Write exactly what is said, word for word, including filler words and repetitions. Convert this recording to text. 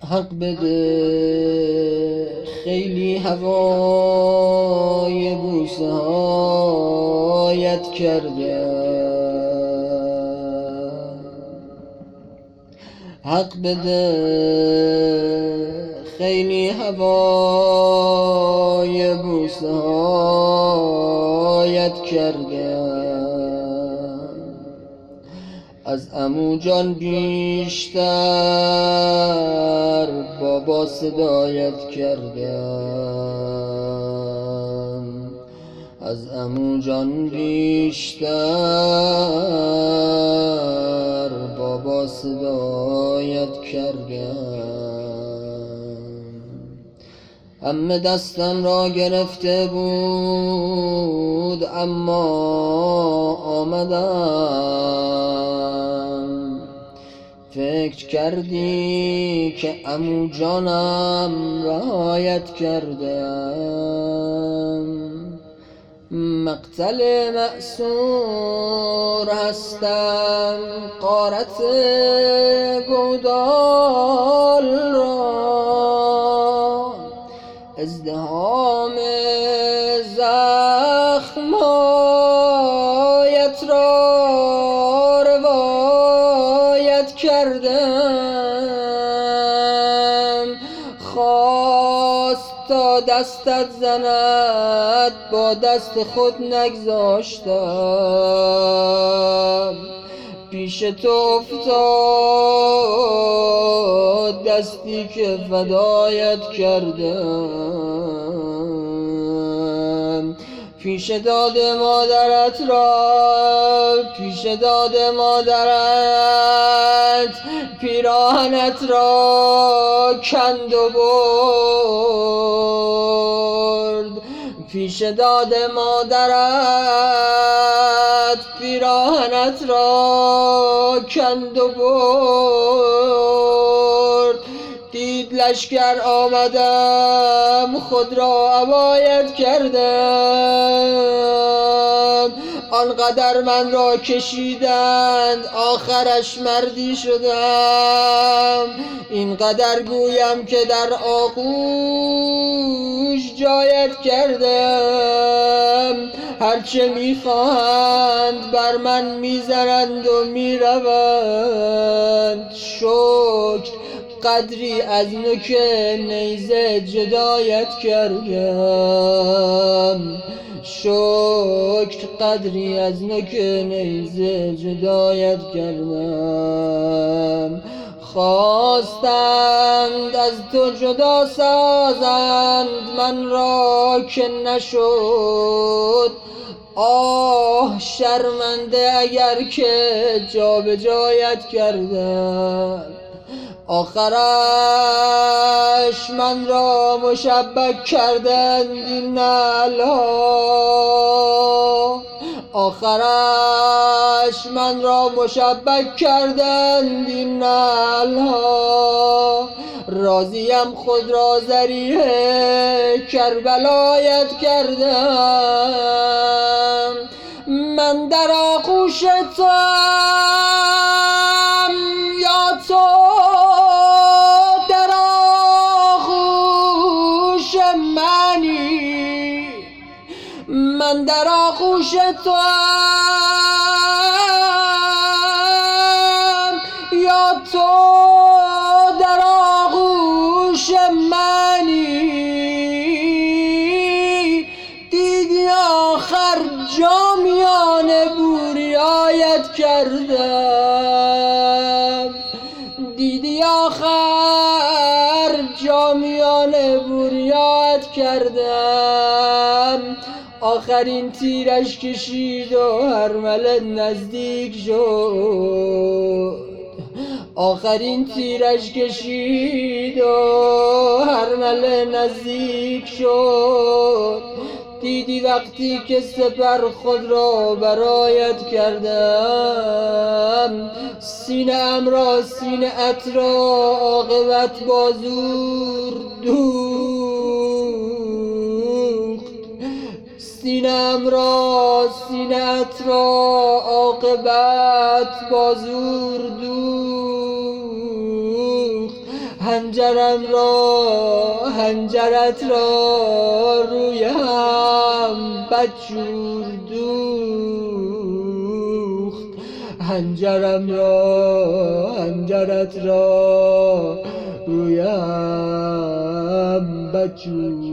حق بده خیلی هوای بوسه هایت کرده، حق بده خیلی هوای بوسه هایت کرده. از عمو جان بیشتر بابا صدایت کردم، از عمو جان بیشتر بابا صدایت کردم. عمه دستم را گرفته بود اما آمدم، فکر کردی که عمو جانم رعایت کردم. مقتل مأسور هستم غارت گودال را، ازدحام زخمایت را روایت کردم. خواست تا دستت زند با دست خود نگذاشتم، پیش تو افتاد دستی که فدایت کردم. پیش داد مادرت را، پیش داد مادرت پیراهنت را کند و برد، پیش داد مادرت پیراهنت را کند و برد. دید لشکر آمدم خود را عبایت کردم، آنقدر من را کشیدند آخرش مردی شدم. اینقدر گویم که در آغوش جایت کردم، هرچه میخواهند بر من میزنند و میروند. شکر قدری از نوک نیزه جدایت کردم، شکر قدری از نوک نیزه جدایت کردم. خواستند از تو جدا سازند من را که نشد، آه شرمنده اگر که جا به جایت کردم. آخرش من را مشبک کردند این نعلها، آخرش من را مشبک کردند این نعلها. راضیم خود را ذریح کربلایت کردم. من در آغوش توام یا تو در آغوش منی، من در آغوش توام یا تو در آغوش منی. دیدی آخر جامیان بوریایت کردم، دیدی آخر جامیان بوریایت کردم. آخرین تیرش کشید و هرمله نزدیک شد، آخرین تیرش کشید و هرمله نزدیک شد. دیدی وقتی که سپر خود را برایت کردم، سینه ام را سینه ات را عاقبت بازور دوخت، سینه ام را سینه ات را عاقبت بازور دوخت. هنجرم را هنجرت را روی هم بدجور دوخت. هنجرم را هنجرت را روی هم بدجور